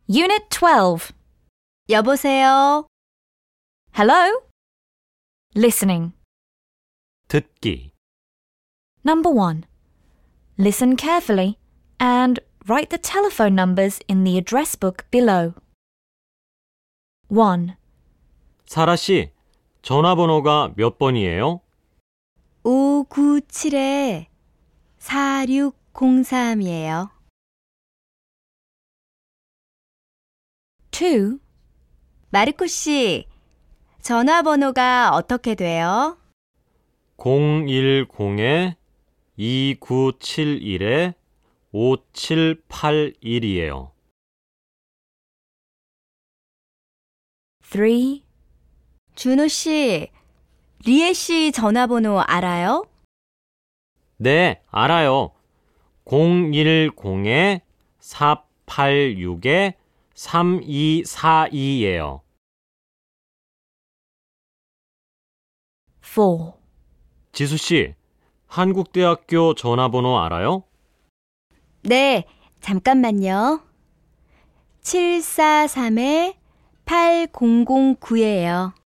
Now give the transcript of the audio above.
Unit 12. 여보세요? Hello? Listening. 듣기. Number 1. Listen carefully and write the telephone numbers in the address book below. 1. 사라 씨, 전화번호가 몇 번이에요? 597-4603이에요. 2. 마르코 씨, 전화번호가 어떻게 돼요? 010-2971-5781이에요. 3. 준호 씨, 리에 씨 전화번호 알아요? 네, 알아요. 010-486-3242예요. 4. 지수 씨, 한국대학교 전화번호 알아요? 네, 잠깐만요. 743-8009예요.